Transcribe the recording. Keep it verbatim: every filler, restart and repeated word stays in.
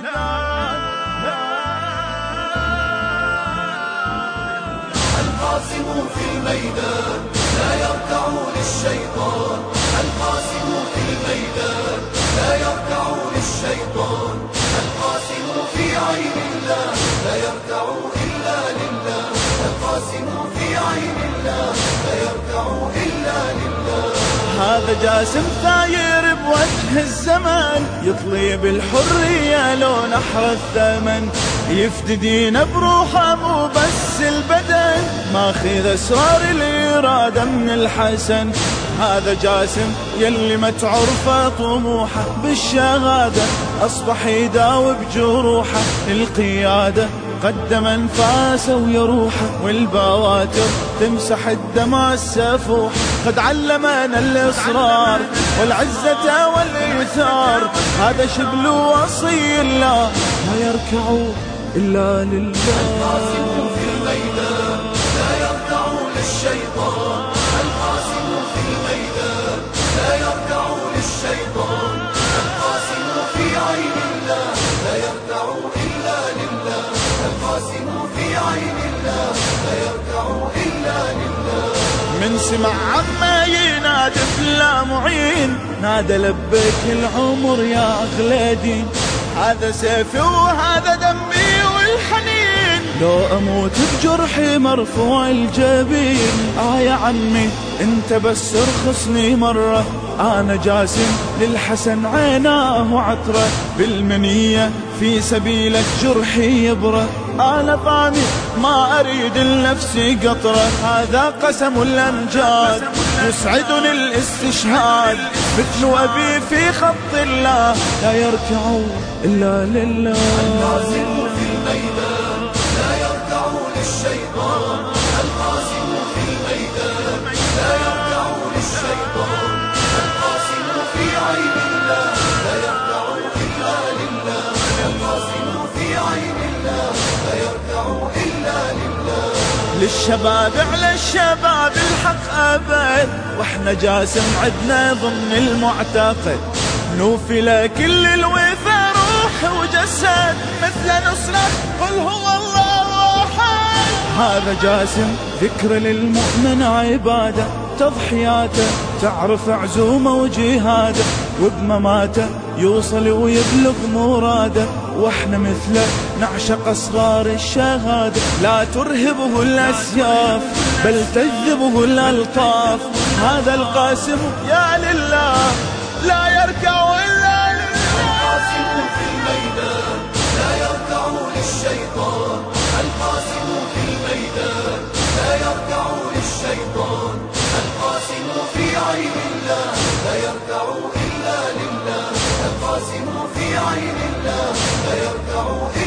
القاسم في الميدان لا يركع للشيطان، القاسم في الميدان لا يركع للشيطان، القاسم في عين الله لا يركع إلا لله، القاسم في عين الله لا يركع إلا لله. هذا جاسم ثاير بوجه الزمن، يطلي بالحرية لو نحر الثمن، يفتدينا بروحه مو بس البدن، ماخذ اسرار الإرادة من الحسن. هذا جاسم يلي ما تعرفه طموحه بالشهادة، أصبح يداوب جروحه القيادة، قدم انفاسه ويروحه والبواتر تمسح الدمع السفوح. قد علمنا الإصرار والعزة والإيثار، هذا شبل وصي الله لا يركع إلا لله. القاسم في الميدان لا يركع للشيطان، القاسم في الميدان لا يركع للشيطان، القاسم في عين الله لا يركع إلا لله، القاسم في عين الله لا يركع إلا لله. من سمع عما ينادي بلا معين، نادى لبيك العمر يا أغلى دين، هذا سيفي وهذا دمي والحنين، لو أموت بجرحي مرفوع الجبين. آه يا عمي انت بس ارخصني مرة، أنا جاسم للحسن عيناه وعطرة، بالمنية في سبيلك جرحي يبرى، أنا طامي ما أريد لنفسي قطرة. هذا قسم الأمجاد يسعدني الاستشهاد، مثل أبي في خط الله لا يركع إلا لله. القاسم في الميدان لا يركع للشيطان، القاسم في الميدان لا يركع للشيطان، القاسم في عين الله لا يركع إلا لله، القاسم في عين الله لا يركع إلا لله. للشباب على الشباب الحق أبد، واحنا جاسم عدنا ضمن المعتقد، نوفي لكل الوفا روح وجسد، مثل نصرة قل هو الله أحد. هذا جاسم ذكر للمؤمن عبادة، تضحياته تعرف عزومه وجهاده، وبمماته يوصل ويبلغ مراده، واحنا مثله نعشق أسرار الشهادة. لا ترهبه الأسياف بل تجذبه الألطاف، هذا القاسم يا لله لا يركع إلا لله. القاسم في الميدان لا يركع للشيطان، القاسم في الميدان لا يركع للشيطان، القاسم في عين الله لا يركع إلا لله، القاسم في عين الله لا يركع إلا لله.